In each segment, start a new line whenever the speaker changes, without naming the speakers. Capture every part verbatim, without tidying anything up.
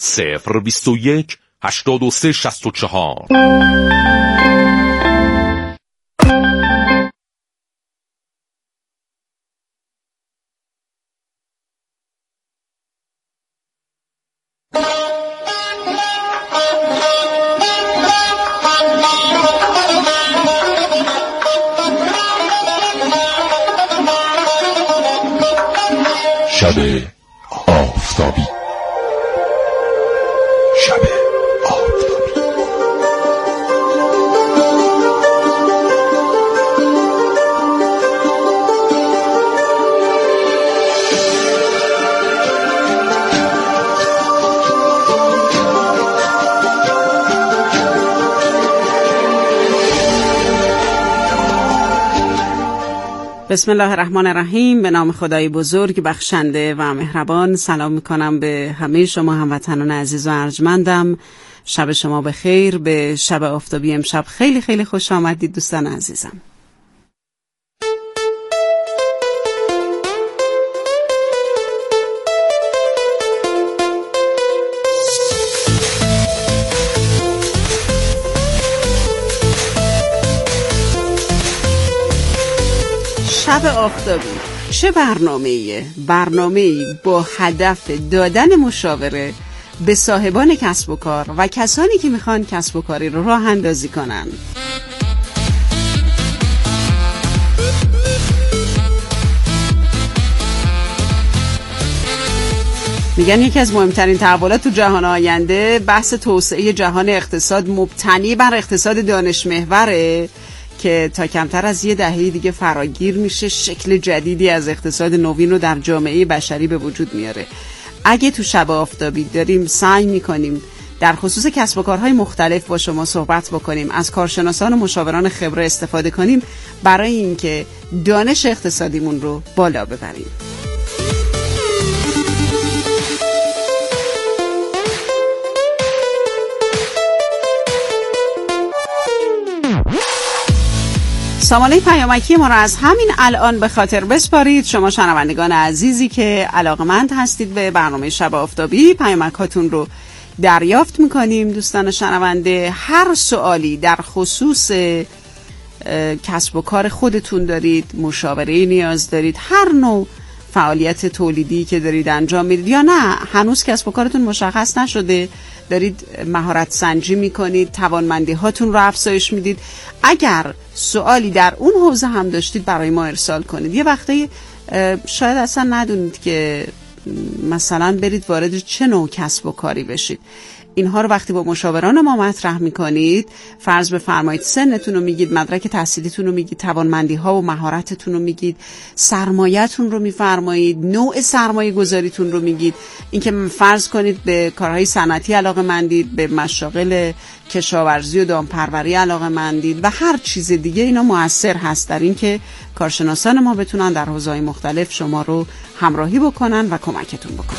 صفر بیست و یک هشتاد و سه شصت و چهار.
شب آفتابی. شب آفتابی.
بسم الله الرحمن الرحیم. به نام خدای بزرگ بخشنده و مهربان. سلام میکنم به همه شما هموطنان عزیز و ارجمندم. شب شما بخیر. به شب آفتابی امشب خیلی خیلی خوش آمدید دوستان عزیزم. شب آفتابی چه برنامه‌ایه؟ برنامه‌ای با هدف دادن مشاوره به صاحبان کسب و کار و کسانی که میخوان کسب و کاری رو راه اندازی کنن. میگن یکی از مهمترین تحولات تو جهان آینده بحث توسعه جهان اقتصاد مبتنی بر اقتصاد دانش محوره که تا کمتر از یه دهه دیگه فراگیر میشه، شکل جدیدی از اقتصاد نوین رو در جامعه بشری به وجود میاره. اگه تو شب آفتابی داریم سعی میکنیم در خصوص کسب و کارهای مختلف با شما صحبت بکنیم، از کارشناسان و مشاوران خبره استفاده کنیم برای اینکه دانش اقتصادیمون رو بالا ببریم. سامانه پیامکی ما را از همین الان به خاطر بسپارید. شما شنوندگان عزیزی که علاقمند هستید به برنامه شب آفتابی، پیامک هاتون رو دریافت میکنیم. دوستان شنونده، هر سوالی در خصوص کسب و کار خودتون دارید، مشاوره نیاز دارید، هر نوع فعالیت تولیدی که دارید انجام میدید یا نه هنوز کسب و کارتون مشخص نشده، دارید مهارت سنجی میکنید، توانمندی هاتون رو افزایش میدید، اگر سوالی در اون حوزه هم داشتید برای ما ارسال کنید. یه وقتی شاید اصلا ندونید که مثلا برید وارد چه نوع کسب و کاری بشید. اینها رو وقتی با مشاوران ما مطرح میکنید، فرض بفرمایید سنتون رو میگید، مدرک تحصیلیتون رو میگید، توانمندی ها و مهارتتون رو میگید، سرمایه‌تون رو میفرمایید، نوع سرمایه گذاریتون رو میگید، اینکه فرض کنید به کارهای صنعتی علاقه‌مندید، به مشاغل کشاورزی و دامپروری علاقه‌مندید و هر چیز دیگه. اینا مؤثر هست در اینکه کارشناسان ما بتونن در حوزه‌های مختلف شما رو همراهی بکنن و کمکتون بکنن.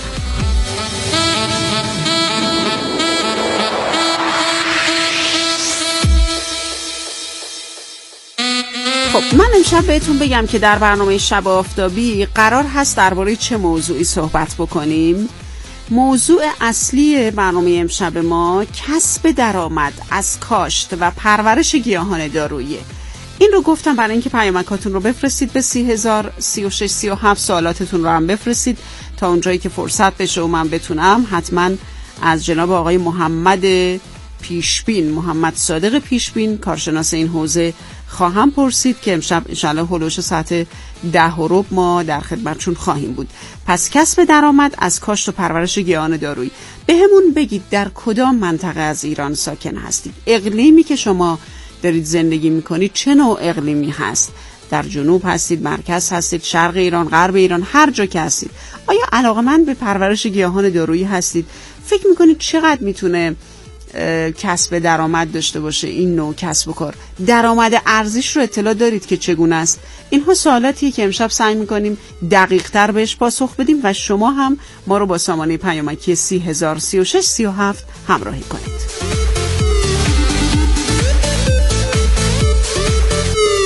خب من امشب بهتون بگم که در برنامه شب آفتابی قرار هست درباره چه موضوعی صحبت بکنیم. موضوع اصلی برنامه امشب ما کسب درآمد از کاشت و پرورش گیاهان دارویی. این رو گفتم برای اینکه پیامکاتون رو بفرستید به سی هزار سی و شش سی و هفت، سوالاتتون رو هم بفرستید تا اونجایی که فرصت بشه و من بتونم حتما از جناب آقای محمد پیشبین، محمد صادق پیشبین، کارشناس این حوزه خواهم پرسید که امشب انشالله هلوش ساعت ده و ربع ما در خدمتشون خواهیم بود. پس کسب درآمد از کاشت و پرورش گیاهان دارویی. به همون بگید در کدام منطقه از ایران ساکن هستید، اقلیمی که شما دارید زندگی میکنید چه نوع اقلیمی هست، در جنوب هستید، مرکز هستید، شرق ایران، غرب ایران، هر جا که هستید. آیا علاقه‌مند به پرورش گیاهان دارویی هستید؟ فکر میکنید چقدر میتونه کسب درآمد داشته باشه این نوع کسب و کار؟ درآمد ارزش رو اطلاع دارید که چگونه است؟ اینها سوالاتیه که امشب سعی می‌کنیم دقیق تر بهش پاسخ بدیم و شما هم ما رو با سامانه پیامکی سی هزار سی و شش سی و هفت همراهی کنید.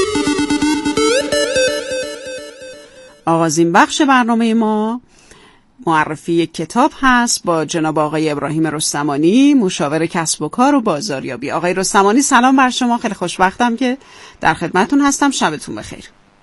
آغازین بخش برنامه ما معرفی کتاب هست با جناب آقای ابراهیم رستمانی، مشاور کسب و کار و بازاریابی. آقای رستمانی سلام بر شما، خیلی خوشوقتم که در خدمتتون هستم. شبتون بخیر.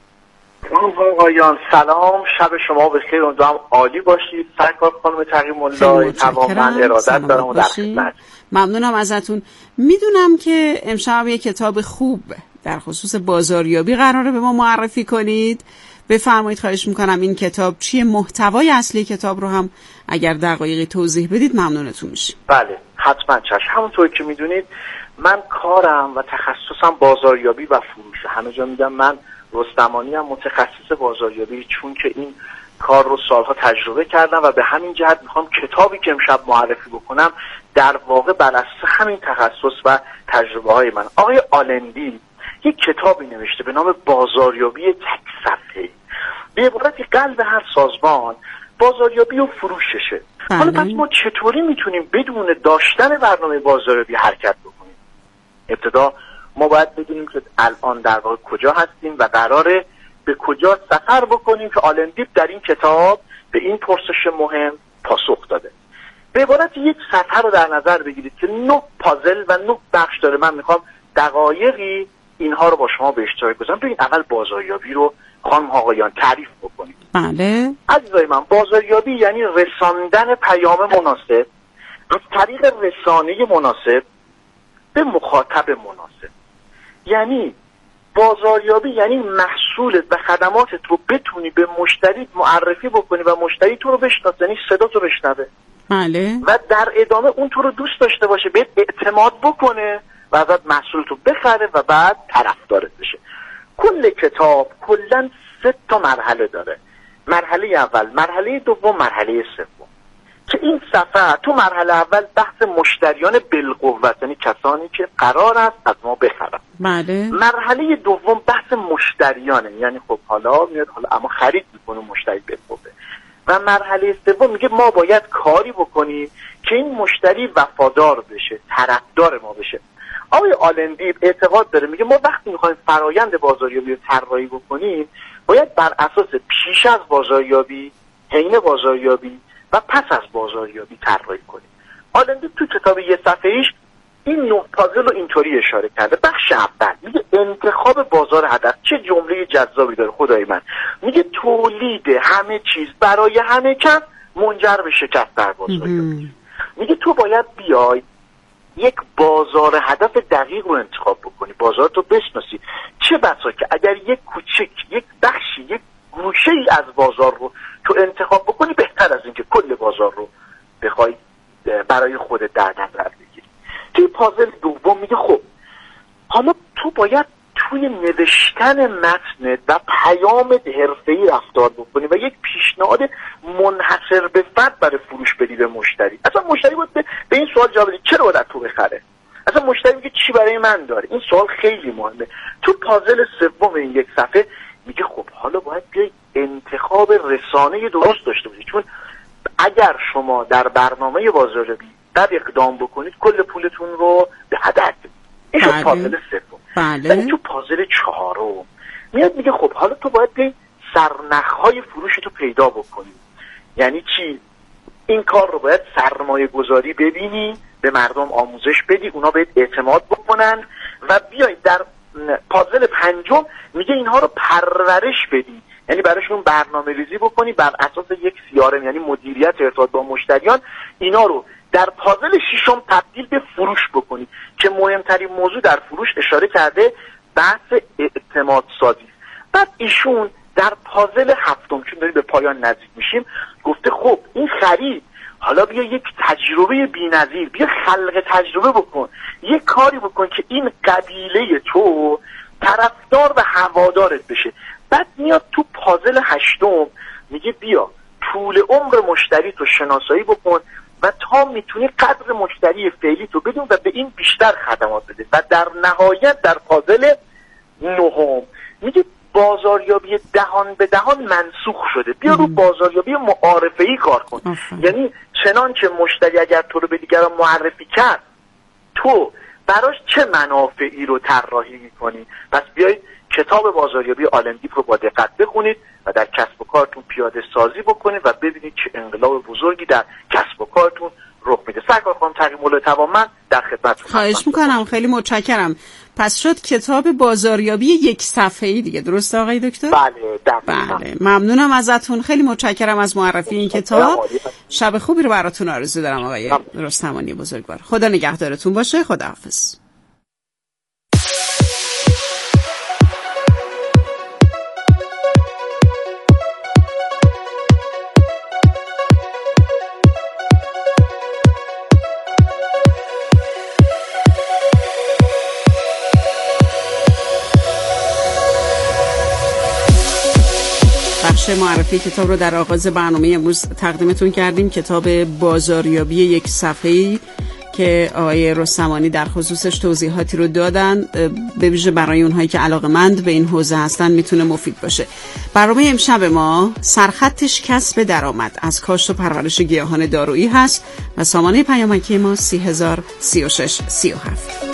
آقایان سلام، شب شما بخیر، امیدوارم عالی باشید. سرکار خانم تقیم الله تماما ارادت دارم و در خدمت.
ممنونم ازتون. میدونم که امشب یک کتاب خوب در خصوص بازاریابی قراره به ما معرفی کنید. بفرمایید، خواهش میکنم این کتاب چیه، محتوای اصلی کتاب رو هم اگر دقایقی توضیح بدید ممنونتون میشیم.
بله حتما چشم. همونطور که میدونید من کارم و تخصصم بازاریابی و فروشه. همه جا میگم من رستمانی هم متخصص بازاریابی، چون که این کار رو سالها تجربه کردم و به همین جهت میخوام کتابی که امشب معرفی بکنم در واقع بر اساس همین تخصص و تجربه های من. آقای آلندی یک کتابی نوشته به نام بازاریابی تک صفحه‌ای. به عبارتی قلب هر سازمان بازاریابی و فروششه.
بله.
حالا پس ما چطوری میتونیم بدون داشتن برنامه بازاریابی حرکت بکنیم؟ ابتدا ما باید بدونیم که الان در واقع کجا هستیم و قراره به کجا سفر بکنیم که آلندیپ در این کتاب به این پرسش مهم پاسخ داده. به عبارت یک سفر رو در نظر بگیرید که نه پازل و نه بخش داره. من میخوام دقایقی اینها رو با شما به اشتراک بذارم. ببین اول بازاریابی رو خانم آقایان تعریف بکنیم.
بله
عزیزای من، بازاریابی یعنی رساندن پیام مناسب از طریق رسانه مناسب به مخاطب مناسب. یعنی بازاریابی یعنی محصولت و خدماتت رو بتونی به مشتری معرفی بکنی و مشتری تو رو بشناسه، یعنی صدا تو بشنوه.
بله.
و در ادامه اون تو رو دوست داشته باشه، بهت اعتماد بکنه و ازت محصولت رو بخره و بعد طرفدارت بشه. کل کتاب کلا سه تا مرحله داره. مرحله اول، مرحله دوم، مرحله سوم. که این سفر تو مرحله اول بحث مشتریان بالقوت، یعنی کسانی که قرار است از ما بخرن.
بله.
مرحله دوم بحث مشتریانه، یعنی خب حالا میاد حالا اما خرید میکنه مشتری بالقوه. و مرحله سوم میگه ما باید کاری بکنیم که این مشتری وفادار بشه، طرفدار ما بشه. آقای آلندیپ اعتقاد داره، میگه ما وقتی میخوایم فرایند بازاریابی رو طراحی بکنیم باید بر اساس پیش از بازاریابی، حین بازاریابی و پس از بازاریابی طراحی کنیم. آلندیپ تو کتاب یه صفحه‌ایش این نه پازل رو اینطوری اشاره کرده. بخش اول میگه انتخاب بازار هدف. چه جمله جذابی داره خدای من. میگه تولید همه چیز برای همه کس منجر به شکست در بازاریابی. میگه تو باید بیای یک بازار هدف دقیق رو انتخاب بکنی، بازار تو بشناسی. چه بسا که اگر یک کوچک، یک بخشی، یک گوشه ای از بازار رو تو انتخاب بکنی بهتر از اینکه کل بازار رو بخوای برای خودت در نظر بگیری. توی پازل دوم میگه خب حالا تو باید توی نوشتن متن و پیام حرفه‌ای رفتار بکنی و یک پیشنهاد منحصر به فرد برای فروش بدی به مشتری. اصلا مشتری باید به, به این سوال جواب بدی چرا باید تو بخره. اصلا مشتری میگه چی برای من داره. این سوال خیلی مهمه. تو پازل سوم این یک صفحه میگه خب حالا باید بیای انتخاب رسانه درست داشته باشی، چون اگر شما در برنامه بازاریابی بد اقدام بکنید کل پولتون رو به هدر بدید. این شد پازل سوم.
بله.
تو پازل چهارم میاد میگه خب حالا تو باید به سرنخ‌های فروش تو پیدا بکنی. یعنی چی؟ این کار رو باید سرمایه گذاری ببینی، به مردم آموزش بدی، اونا بهت اعتماد بکنن و بیای در پازل پنجم میگه اینها رو پرورش بدی، یعنی براشون برنامه ریزی بکنی بر اساس یک سی آر ام، یعنی مدیریت ارتباط با مشتریان. اینا رو در پازل ششم تبدیل به فروش بکنی که مهمترین موضوع در فروش اشاره کرده بحث اعتماد سازی. بعد ایشون در پازل هفتم، چون داریم به پایان نزدیک میشیم، گفته خب این خرید حالا بیا یک تجربه بی‌نظیر، بیا خلق تجربه بکن، یک کاری بکن که این قبیله تو طرفدار و هوادارت بشه. بعد میاد تو پازل هشتم میگه بیا طول عمر مشتری تو شناسایی بکن و تا میتونی قدر مشتری فعلی تو بدون و به این بیشتر خدمات بده. و در نهایت در پازل نهم میگه بازاریابی دهان به دهان منسوخ شده، بیا رو بازاریابی معارفه‌ای کار کن. افهم. یعنی چنانچه مشتری اگر تو رو به دیگران معرفی کرد تو براش چه منافعی رو طراحی می‌کنی، پس بیای کتاب بازاریابی آلندیپ رو با دقت بخونید و در کسب و کارتون پیاده سازی بکنید و ببینید که انقلاب بزرگی در کسب و کارتون رخ میده. سرکار خانم تقی‌الملا توانمند در خدمتتون.
خواهش میکنم، خیلی متشکرم. پس شد کتاب بازاریابی یک صفحه‌ای دیگه، درست آقای دکتر؟
بله دقیقاً.
بله ممنونم ازتون، خیلی متشکرم از معرفی این کتاب. شب خوبی رو براتون آرزو دارم آقای رستمانی بزرگوار. خدا نگهدارتون باشه. خداحافظ. معرفی کتاب رو در آغاز برنامه امروز تقدیمتون کردیم، کتاب بازاریابی یک صفحه‌ای که آقای رستمانی در خصوصش توضیحاتی رو دادن، به ویژه برای اونهایی که علاقه‌مند به این حوزه هستن میتونه مفید باشه. برنامه امشب ما سرخطش کسب درآمد از کاشت و پرورش گیاهان دارویی هست و سامانه پیامکی ما سی هزار سی و شش سی و هفت.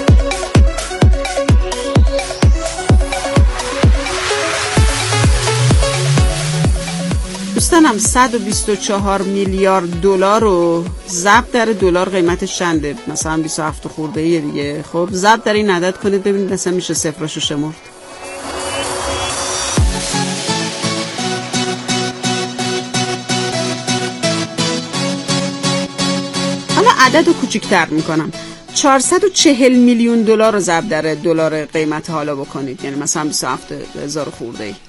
دوستانم صد و بیست و چهار میلیارد دلار رو ضرب در دلار قیمتش چنده؟ مثلا بیست و هفت خورده ایه دیگه. خب ضرب در این عدد کنید ببینید مثلا میشه صفراشو شمرد. حالا عدد رو کوچیک‌تر میکنم، چهارصد و چهل میلیون دلار رو ضرب در دلار قیمت حالا بکنید، یعنی مثلا بیست و هفت هزار خورده ای.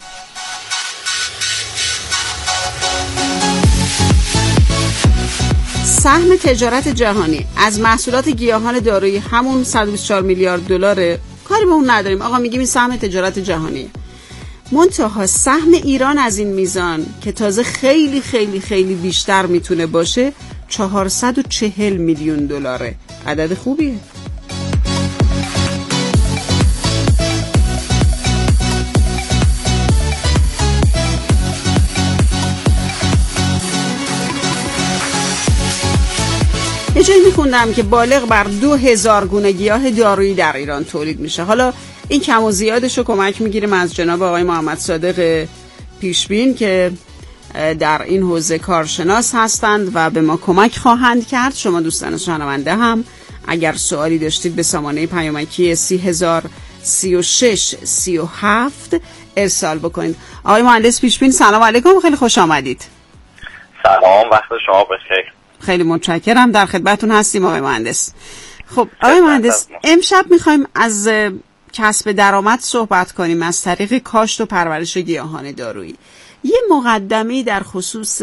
سهم تجارت جهانی از محصولات گیاهان دارویی همون صد و بیست و چهار میلیارد دلاره، کاری به اون نداریم آقا، میگیم این سهم تجارت جهانی. منتها سهم ایران از این میزان که تازه خیلی خیلی خیلی بیشتر میتونه باشه چهارصد و چهل میلیون دلاره. عدد خوبیه. یه جایی میخوندم که بالغ بر دو هزار گونه گیاه دارویی در ایران تولید میشه. حالا این کم و زیادش رو کمک میگیریم از جناب آقای محمد صادق پیشبین که در این حوزه کارشناس هستند و به ما کمک خواهند کرد. شما دوستان شنونده هم اگر سوالی داشتید به سامانه پیامکی سی هزار سی و شش سی و هفت ارسال بکنید. آقای مهندس پیشبین سلام علیکم، خیلی خوش آمدید.
سلام، وقت شما بخیر.
خیلی متشکرم، در خدمتتون هستیم آقای مهندس. خب آقای مهندس امشب میخوایم از کسب درآمد صحبت کنیم از طریق کاشت و پرورش گیاهان دارویی. یه مقدمه‌ای در خصوص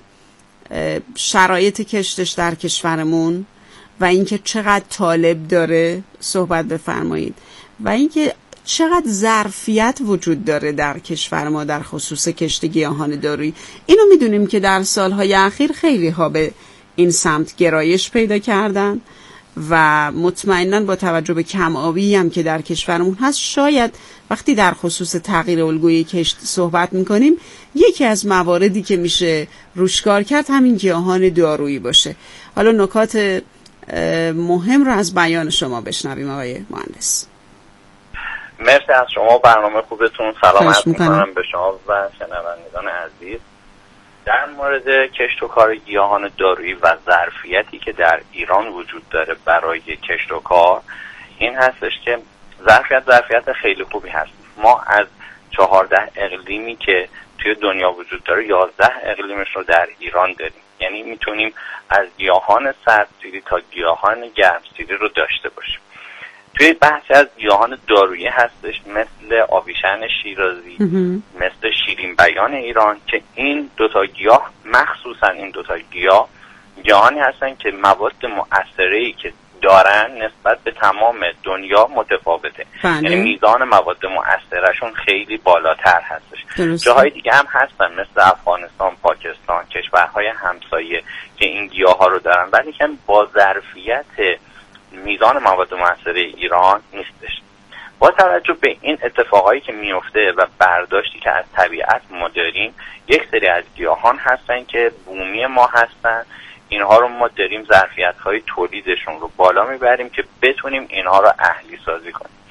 شرایط کشتش در کشورمون و اینکه چقدر طالب داره صحبت بفرمایید و اینکه چقدر ظرفیت وجود داره در کشور ما در خصوص کشت گیاهان دارویی. اینو میدونیم که در سالهای اخیر خیلی ها به این سمت گرایش پیدا کردن و مطمئناً با توجه به کم آبی هم که در کشورمون هست شاید وقتی در خصوص تغییر الگوی کشت صحبت میکنیم یکی از مواردی که میشه روش کار کرد همین گیاهان دارویی باشه. حالا نکات مهم رو از بیان شما بشنویم آقای مهندس.
مرسی از شما، برنامه خوبتون. سلام عرض میکنم به شما و شنوندگان عزیز. در مورد کشت و کار گیاهان دارویی و ظرفیتی که در ایران وجود داره برای کشت و کار، این هستش که ظرفیت ظرفیت خیلی خوبی هست. ما از چهارده اقلیمی که توی دنیا وجود داره یازده اقلیمش رو در ایران داریم، یعنی میتونیم از گیاهان سردسیری تا گیاهان گرمسیری رو داشته باشیم. توی بحثی از گیاهان دارویی هستش مثل آویشن شیرازی، مثل شیرین بیان ایران که این دوتا گیاه، مخصوصا این دوتا گیاه گیاهانی هستن که مواد مؤثره‌ای که دارن نسبت به تمام دنیا متفاوته. یعنی میزان مواد مؤثرشون خیلی بالاتر هستش. جاهای دیگه هم هستن مثل افغانستان، پاکستان، کشورهای همسایه که این گیاه ها رو دارن، ولی که با ظرفیت میزان مواد مؤثر ایران نیستش. با توجه به این اتفاقایی که میفته و برداشتی که از طبیعت ما داریم، یک سری از گیاهان هستن که بومی ما هستن، اینها رو ما داریم ظرفیت‌های تولیدشون رو بالا میبریم که بتونیم اینها رو اهلی سازی کنیم.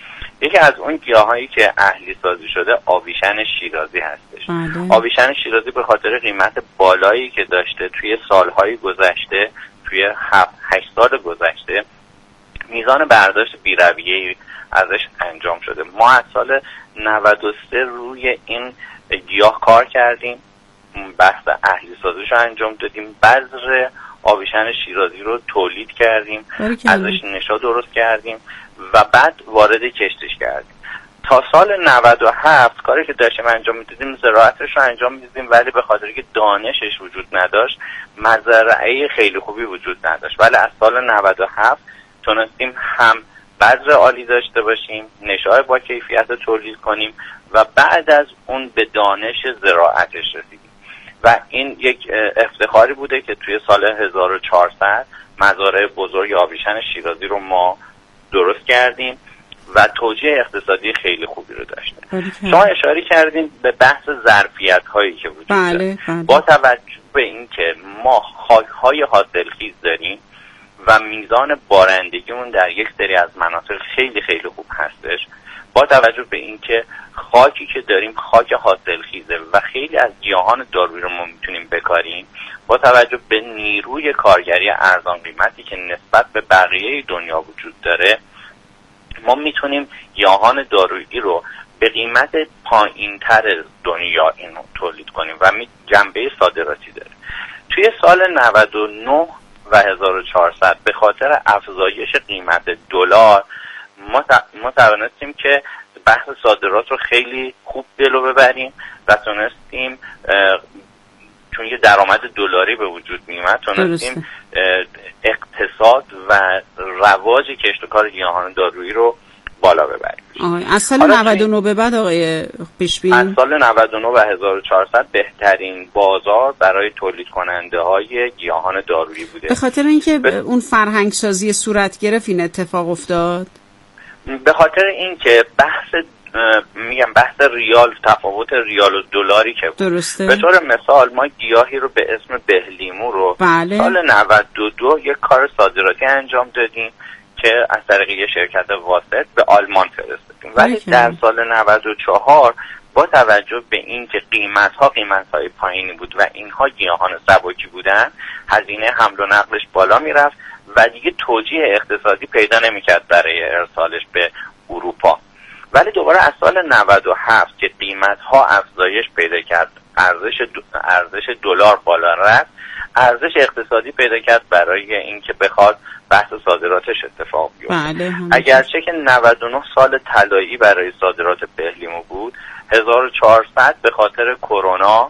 یکی از اون گیاهایی که اهلی سازی شده آویشن شیرازی هستش.
بله.
آویشن شیرازی به خاطر قیمت بالایی که داشته توی سالهای گذشته، توی هفت هشت سال گذشته میزان برداشت بی‌رویه‌ای ازش انجام شده. ما از سال نود و سه روی این گیاه کار کردیم، بحث اهلی سازیش رو انجام دادیم، بذر آویشن شیرازی رو تولید کردیم، ازش نشا درست کردیم و بعد وارد کشتش کردیم. تا سال نود و هفت کاری که داشتیم انجام میدادیم زراعتش رو انجام میدادیم، ولی به خاطر که دانشش وجود نداشت مزرعه خیلی خوبی وجود نداشت. ولی از سال نود و هفت تونستیم هم بذر عالی داشته باشیم، نشای با کیفیت تولید کنیم و بعد از اون به دانش زراعتش رسیدیم و این یک افتخاری بوده که توی سال هزار و چهارصد مزارع بزرگ آویشن شیرازی رو ما درست کردیم و توجیه اقتصادی خیلی خوبی رو داشته. شما اشاره کردیم به بحث ظرفیت هایی که وجود داره.
بله، بله.
با توجه به اینکه ما خاک های حاصلخیز داریم و میزان بارندگیمون در یک سری از مناطق خیلی خیلی خوب هستش، با توجه به اینکه خاکی که داریم خاک حاصلخیزه و خیلی از گیاهان دارویی رو ما میتونیم بکاریم، با توجه به نیروی کارگری ارزان قیمتی که نسبت به بقیه دنیا وجود داره، ما میتونیم گیاهان دارویی رو به قیمت پایین‌تر دنیا اینو تولید کنیم و جنبه صادراتی داره. توی سال نود و نه و هزار و چهارصد به خاطر افزایش قیمت دلار ما ما توانستیم که بحث صادرات رو خیلی خوب جلو ببریم و تونستیم چون یه درآمد دلاری به وجود میومد تونستیم اقتصاد و رواج کشت و کار گیاهان دارویی رو بالا ببریم.
آه. از سال نود و نه به بعد آقای پیشبین؟
از سال نود و نه و هزار و چهارصد بهترین بازار برای تولید کننده های گیاهان دارویی بوده.
به خاطر اینکه ب... اون فرهنگ سازی صورت گرفت این اتفاق افتاد؟
به خاطر اینکه بحث میگم بحث ریال، تفاوت ریال و دلاری که
درسته.
به طور مثال ما گیاهی رو به اسم بهلیمو رو
بله.
سال نود و دو یک کار صادراتی انجام دادیم که از طریق یک شرکت واسط به آلمان فرستادیم، ولی در سال نود و چهار با توجه به اینکه قیمت‌ها قیمت‌های پایینی بود و اینها گیاهان سبکی بودن، هزینه حمل و نقلش بالا میرفت و دیگه توجیه اقتصادی پیدا نمی‌کرد برای ارسالش به اروپا. ولی دوباره از سال نود و هفت که قیمت‌ها افزایش پیدا کرد، ارزش ارزش دلار بالا رفت، ارزش اقتصادی پیدا کرد برای اینکه بخواد بحث صادراتش اتفاق بیفته.
بله،
اگرچه که نود و نه سال طلایی برای صادرات بهلیمو بود، هزار و چهارصد به خاطر کرونا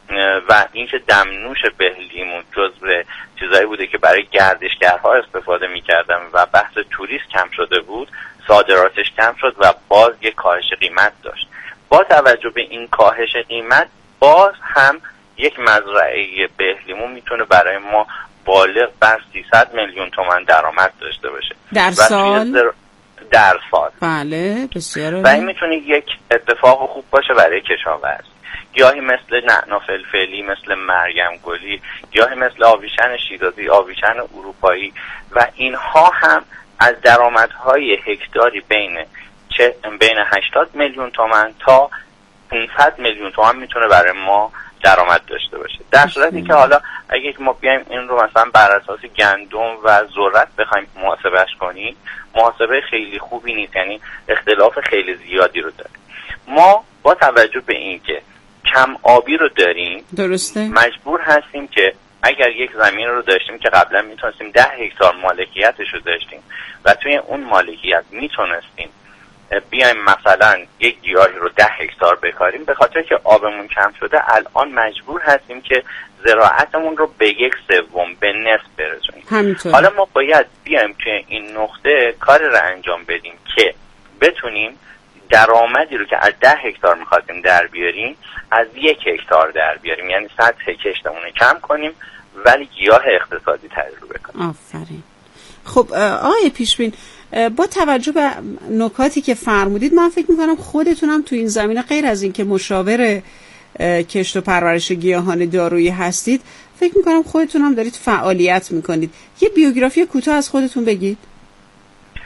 و اینکه دمنوش بهلیمو جزو چیزایی بوده که برای گردشگرها استفاده می‌کردن و بحث توریست کم شده بود، صادراتش کم شد و باز یک کاهش قیمت داشت. با توجه به این کاهش قیمت باز هم یک مزرعه بهلیمو میتونه برای ما بالغ بر سیصد میلیون تومان درآمد داشته باشه
در سال
در, در سال
بله بسیار
و این میتونه یک اتفاق خوب باشه برای کشاورز. گیاهی مثل نعنا فلفلی، مثل مریم گلی، گیاهی مثل آویشن شیرازی، آویشن اروپایی و اینها هم از درآمدهای هکتاری بین چه بین هشتاد میلیون تومان تا پانصد میلیون تومان میتونه برای ما درآمد داشته باشه. در صورتی که حالا اگه ما بیایم این رو مثلا بر اساس گندم و ذرت بخوایم محاسبهش کنیم، محاسبه خیلی خوبی نیست، یعنی اختلاف خیلی زیادی رو داره. ما با توجه به اینکه کم آبی رو داریم،
درسته،
مجبور هستیم که اگر یک زمین رو داشتیم که قبلا میتونستیم ده هکتار مالکیتش رو داشتیم و توی اون مالکیت میتونستیم بیایم مثلا یک گیاهی رو ده هکتار بکاریم، به خاطر که آبمون کم شده الان مجبور هستیم که زراعتمون رو به یک سوم به نصف برسونیم.
همینطور.
حالا ما باید بیایم که این نقطه کاری رو انجام بدیم که بتونیم درآمدی رو که از ده هکتار میخواستیم در بیاریم از یک هکتار در بیاریم، یعنی سطح کشتمون رو کم کنیم ولی گیاه اقتصادی تری رو بکنیم.
آفرین. خب آقای پیشبین، با توجه به نکاتی که فرمودید من فکر میکنم خودتونم تو این زمینه غیر از این که مشاور کشت و پرورش گیاهان دارویی هستید، فکر میکنم خودتونم دارید فعالیت میکنید. یه بیوگرافی کوتاه از خودتون بگید.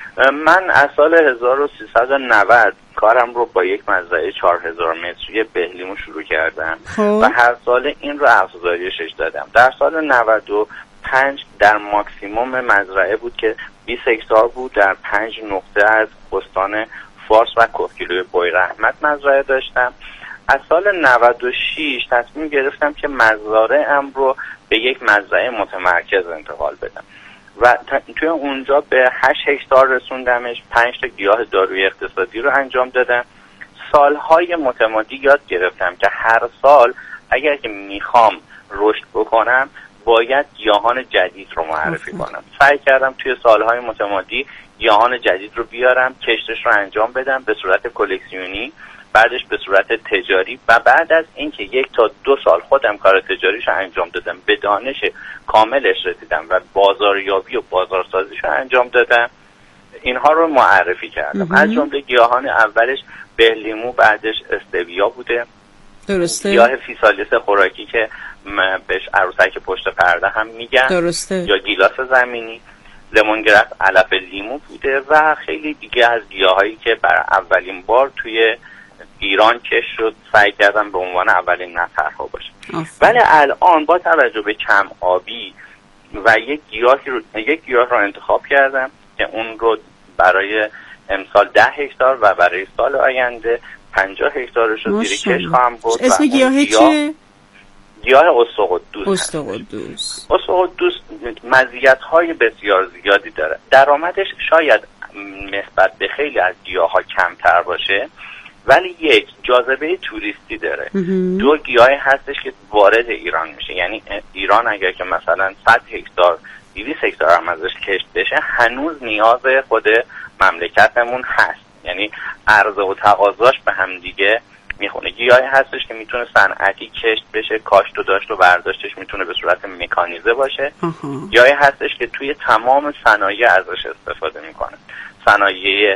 من از سال هزار و سیصد و نود کارم رو با یک مزرعه چهار هزار متری بهلیمو شروع کردم و هر سال این رو افزایشش دادم. در سال نود و پنج در ماکسیموم مزرعه بود که بیست هکتار بود، در پنج نقطه از استان فارس و کوهگیلوی بوی رحمت مزرعه داشتم. از سال نود و شش تصمیم گرفتم که مزارعم رو به یک مزرعه متمرکز انتقال بدم و توی اونجا به هشت هکتار رسوندمش. پنج تا گیاه دارویی اقتصادی رو انجام دادم. سالهای متمادی یاد گرفتم که هر سال اگر که میخوام رشد بکنم باید گیاهان جدید رو معرفی کنم. سعی کردم توی سالهای متمادی گیاهان جدید رو بیارم، کشتش رو انجام بدم به صورت کلکسیونی، بعدش به صورت تجاری و بعد از اینکه یک تا دو سال خودم کار تجاریش رو انجام دادم، به دانش کاملش رسیدم و بازاریابی و بازارسازیش رو انجام دادم، اینها رو معرفی کردم. از جمله گیاهان اولش بهلیمو، بعدش استویا بوده،
درسته،
گیاه فیسالیس خوراکی که بهش عروسک پشت پرده هم میگن،
درسته،
یا گیلاس زمینی، لمونگرس علف لیمو بوده و خیلی دیگه از گیاهایی که برای اولین بار توی ایران کش شد سعی کردم به عنوان اولین نفرها باشه. ولی الان با توجه به کم آبی و یک گیاهی رو یک گیاه رو انتخاب کردم که اون رو برای امسال ده هکتار و برای سال آینده پنجاه هکتارش رو زیر کش خواهم برد.
اسم گیاه چیه؟
گیاه استقدوس.
استقدوس.
استقدوس مزیت‌های بسیار زیادی داره. درآمدش شاید نسبت به خیلی از گیاه‌ها کمتر باشه، ولی یک جاذبه توریستی داره. دو گیاهی هستش که وارد ایران میشه، یعنی ایران اگر که مثلا صد هکتار دویست هکتار هم ازش کشت بشه هنوز نیاز خود مملکتمون هست، یعنی عرضه و تقاضاش به هم دیگه میخونه. گیاهی هستش که میتونه صنعتی کشت بشه، کاشت و داشت و برداشتش میتونه به صورت مکانیزه باشه. گیاهی هستش که توی تمام صنایع ازش استفاده میکنه، صنایع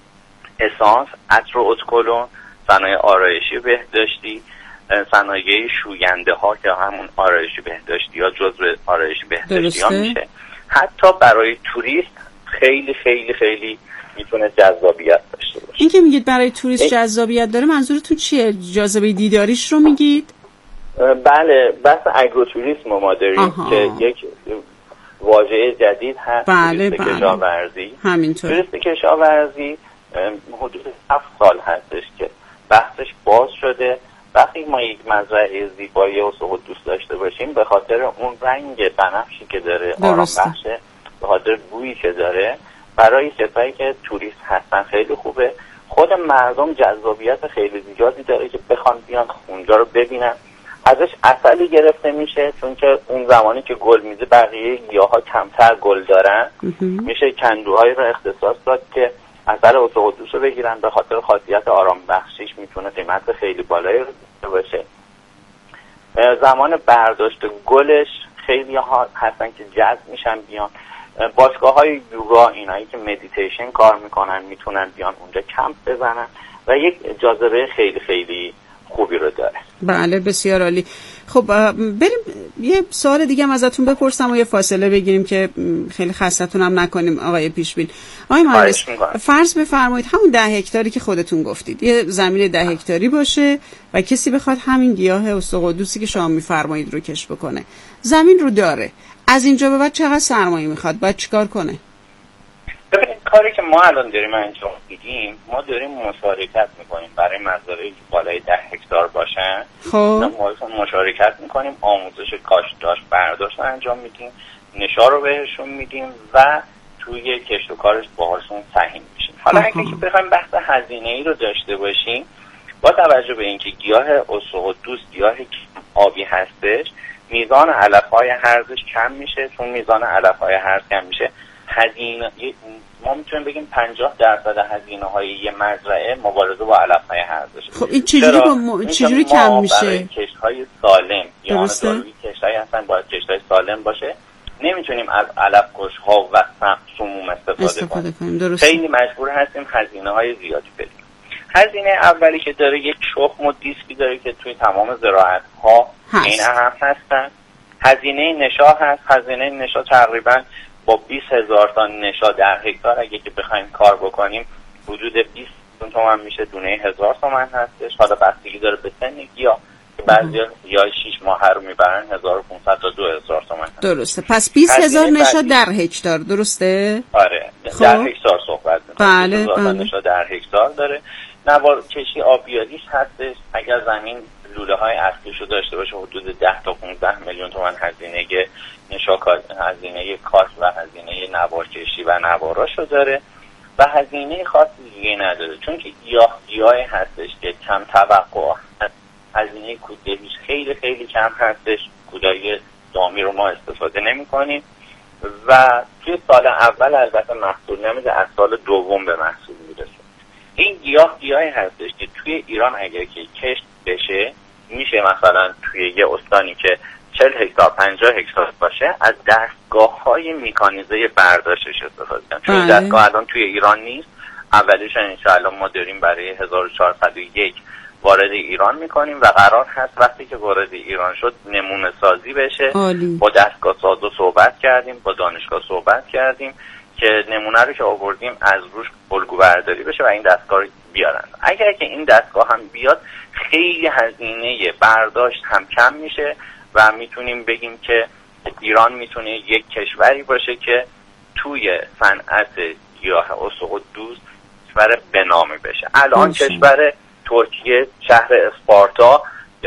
اسانس، عطر و اتکلون، صنایع آرایشی بهداشتی، صنایع شوینده ها که همون آرایشی بهداشتی یا جزء آرایشی بهداشتی ها میشه. حتی برای توریست خیلی خیلی خیلی میتونه جذابیت داشته باشه.
این که میگید برای توریست جذابیت داره منظورتون چیه؟ جاذبه دیداریش رو میگید؟
بله، بحث اگروتوریسم ما داریم آها. که یک واژه جدید هست،
بله
توریست
بله.
کشاورزی.
همینطور.
توریست کشاورزی حدود هفت سال هستش که بحثش باز شده. وقتی ما یک مزرعه زیبایی و استقدوس داشته باشیم به خاطر اون رنگ بنفشی که داره، آرام بخشه، به خاطر بویی که داره، برای کسایی که توریست هستن خیلی خوبه. خود مردم جذابیت خیلی زیادی داره که بخوان بیان اونجا رو ببینن. ازش عسلی گرفته میشه، چون که اون زمانی که گل میده بقیه گیاها کمتر گل دارن، میشه کندوهایی رو اختصاص داد که عسل استقدوس رو بگیرن. به خاطر خاصیت آرام بخشیش میتونه قیمت خیلی بالایی داشته باشه. زمان برداشت گلش خیلی ها هستن که جذب میشن بیان. باشگاه های یوگا، اینایی که مدیتیشن کار میکنن میتونن بیان اونجا کمپ بزنن و یک جاذبه خیلی خیلی خوبی رو داره.
بله بسیار عالی. خب بریم یه سوال دیگه هم ازتون بپرسم و یه فاصله بگیریم که خیلی خستتون هم نکنیم آقای پیشبین. آقای مهندس فرض بفرمایید همون ده هکتاری که خودتون گفتید یه زمین ده هکتاری باشه و کسی بخواد همین گیاه استقدوسی که شما میفرمایید رو کشت بکنه، زمین رو داره، از اینجا به بعد چقدر سرمایه میخواد، باید چیکار کنه؟
ببینید کاری که ما الان داریم انجام میدیم، ما داریم مشارکت میکنیم برای مزارعی که بالای ده هکتار باشن.
خب
ما مشارکت میکنیم، آموزش کاشت داشت برداشت انجام میدیم، نشا رو بهشون میدیم و توی کشت و کارش باهاشون سهیم میشیم. حالا اگه که بخوایم بحث هزینه ای رو داشته باشیم، با توجه به اینکه گیاه استقدوس گیاه آبی هستش، میزان علف‌های هرزش کم میشه. چون میزان علف‌های هرز کم میشه، هزینه ما میتونیم بگیم پنجاه درصد هزینه های یه مزرعه مبارزه با علف‌های هرزش.
خب این چجوری با م... چجوری کم میشه؟
برای کشت‌های سالم یا دارویی کشت‌های هستن باید کشت‌های سالم باشه، نمیتونیم از علف کش‌ها و سموم استفاده, استفاده کنیم.
درسته.
خیلی مجبور هستیم هزینه های زیادی بدیم. هزینه اولی که داره یک شخم و دیسکی داره که توی تمام زراعت‌ها این اهم هستن. هزینه نشا هست. هزینه نشا تقریبا با بیست هزار تا نشا در هکتار اگه که بخوایم کار بکنیم حدود بیست میلیون تومان میشه، دونه هزار تومان هستش. حالا بستگی داره به سن گیاه که بعضی یا شش ماه رو میبرن هزار و پانصد تا دو هزار تومان هست.
درسته. پس بیست هزار نشا در هکتار، درسته؟
آره
خب.
در هکتار صحبت می‌کنیم.
بله بله.
نشا در هکتار داره. نوار کشی آبیاریش هستش. اگر زمین لوله های اصلیشو داشته باشه حدود ده تا پانزده میلیون تومان هزینه نشاکار، هزینه کاش و هزینه نوار کشی و نواراشو داره و هزینه خاصی دیگه نداره، چون که گیاه گیاهی هستش که کم توقع هست. هزینه کوددهیش خیلی خیلی کم هستش. کودای دامی رو ما استفاده نمی کنیم و توی سال اول البته محصول نمیده، از سال دوم به محصول میرسه. این گیاه گیاهی هستش که توی ایران اگر که کشت بشه میشه مثلا توی یه استانی که چهل هکتار پنجاه هکتار باشه از دستگاه های میکانیزه برداشتش استفاده کنیم، چون دستگاه الان توی ایران نیست. اولیش انشاءالله ما داریم برای هزار و چهارصد و یک وارد ایران میکنیم و قرار هست وقتی که وارد ایران شد نمونه سازی بشه.
آلی.
با دستگاه سازو صحبت کردیم، با دانشگاه صحبت کردیم که نمونه رو که آوردیم از روش الگو برداری بشه و این دستگاه رو بیارن. اگر که این دستگاه هم بیاد خیلی هزینه برداشت هم کم میشه و میتونیم بگیم که ایران میتونه یک کشوری باشه که توی صنعت گیاه اسطقدوس کشور بنامی بشه. الان کشور ترکیه شهر اسپارتا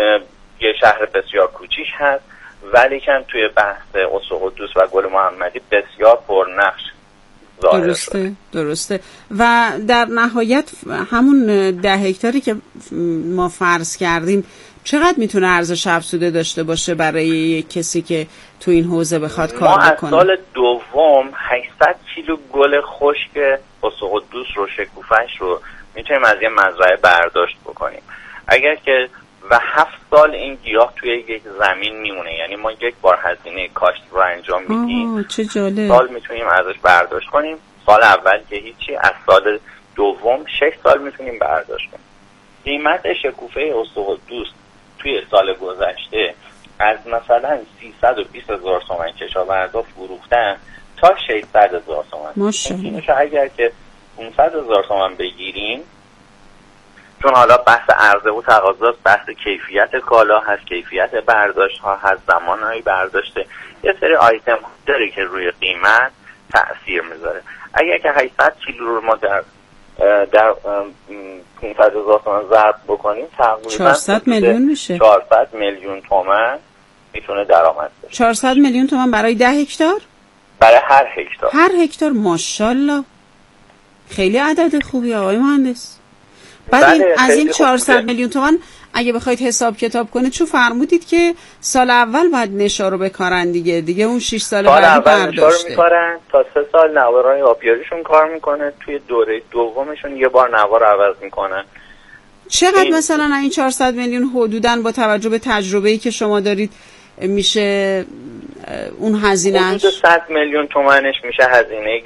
یه شهر بسیار کوچیک هست ولی که توی بحث اسطقدوس و گل محمدی بسیار پرنقش ظاهر
درسته
شده.
درسته. و در نهایت همون ده هکتاری که ما فرض کردیم چقدر میتونه ارزش افزوده داشته باشه برای کسی که تو این حوزه بخواد کار بکنه؟
ما از سال دوم هشتصد کیلو گل خشک اسطقدوس رو شکوفش رو میتونیم از یه مزرعه برداشت بکنیم. اگر که و هفت سال این گیاه توی یک زمین میمونه، یعنی ما یک بار هزینه کاشت رو انجام میدیم.
چه جالب.
سال میتونیم ازش برداشت کنیم. سال اول که هیچی، از سال دوم شش سال میتونیم برداشت کنیم. قیمت شکوفه اسطقدوس توی سال گذشته از مثلا سیصد و بیست هزار تومان کشاورزا فروختن تا ششصد هزار تومان.
ماشاءالله.
اگر که پانصد هزار تومان بگیریم، چون حالا بحث عرضه و تقاضاست، بحث کیفیت کالا هست، کیفیت برداشت ها هست، زمان های برداشته، یه سری آیتم داره که روی قیمت تأثیر میذاره. اگر که هشتصد کیلو رو ما در در پانصد هزار تومان ضرب بکنیم تقریبا
چهارصد میلیون میشه.
چهارصد میلیون تومان میتونه درآمد بشه.
چهارصد میلیون تومان برای ده هکتار؟
برای هر هکتار.
هر هکتار ماشاءالله. خیلی عدد خوبی آقای مهندس. بعد این از این چهارصد میلیون تومان اگه بخواید حساب کتاب کنید، چون فرمودید که سال اول باید نشا رو بکارن دیگه دیگه اون شش سال بعد برداشته. سال اول
میکارن تا سه سال نوارای آبیاریشون کار میکنه. توی دوره دومشون یه بار نوار عوض میکنن.
چقدر این مثلا این چهارصد میلیون حدوداً با توجه به تجربه‌ای که شما دارید میشه اون هزینه‌اش؟
حدود صد میلیون تومانش میشه هزینه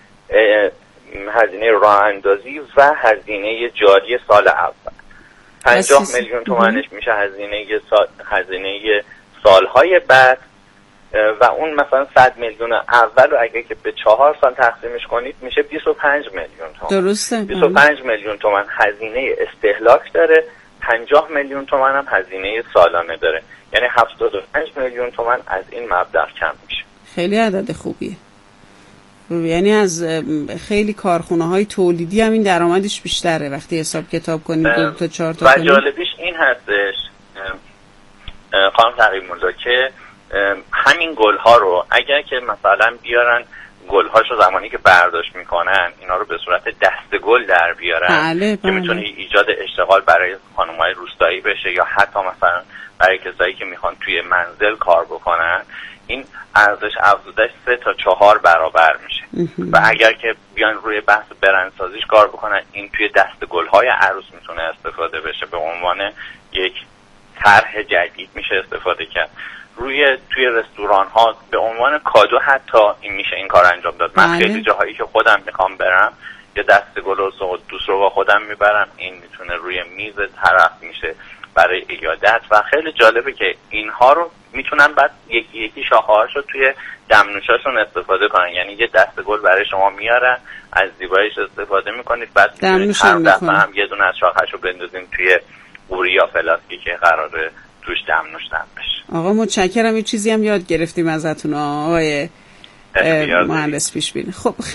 هزینه راه اندازی و هزینه جاری سال اول. پنجاه میلیون تومانش میشه هزینه سال هزینه سالهای بعد و اون مثلا صد میلیون اول رو اگه که به چهار سال تقسیمش کنید میشه بیست و پنج میلیون تومان.
درسته.
بیست و پنج میلیون تومان هزینه استهلاک داره، پنجاه میلیون تومان هم هزینه سالانه داره، یعنی هفتاد و پنج میلیون تومان از این مبلغ کم میشه.
خیلی عدد خوبیه. یعنی از خیلی کارخونه های تولیدی هم این درآمدش بیشتره وقتی حساب کتاب کنید دو تا چهار تا.
و جالبیش این هستش خانم تقی‌الملا که همین گل ها رو اگر که مثلا بیارن گل هاشو زمانی که برداشت میکنن اینا رو به صورت دست گل در بیارن،
بله،
که میتونه ایجاد اشتغال برای خانم‌های روستایی بشه یا حتی مثلا برای کسایی که میخوان توی منزل کار بکنن، این ارزش افزودهش سه تا چهار برابر میشه. و اگر که بیان روی بحث برندسازیش کار بکنن، این توی دست گل‌های عروس میتونه استفاده بشه، به عنوان یک طرح جدید میشه استفاده کرد. روی توی رستوران ها به عنوان کادو حتی این میشه این کار انجام داد. من خیلی جاهایی که خودم میخوام برم یه دست گل و دوست رو با خودم میبرم، این میتونه روی میز طرف میشه برای عیادت. و خیلی جالبه که اینها رو میتونن بعد یکی یکی شاخه‌هاش رو توی دمنوشاشون استفاده کنن. یعنی یه دسته گل برای شما میارن، از زیباییش استفاده میکنید، بعد هر دفعه هم یه دونه از شاخه‌شو بندازین توی قوری یا فلاسکی که قراره توش دمنوش دم بشه.
آقا متشکرم، یه چیزی هم یاد گرفتیم ازتون آقای مهندس پیشبین. خب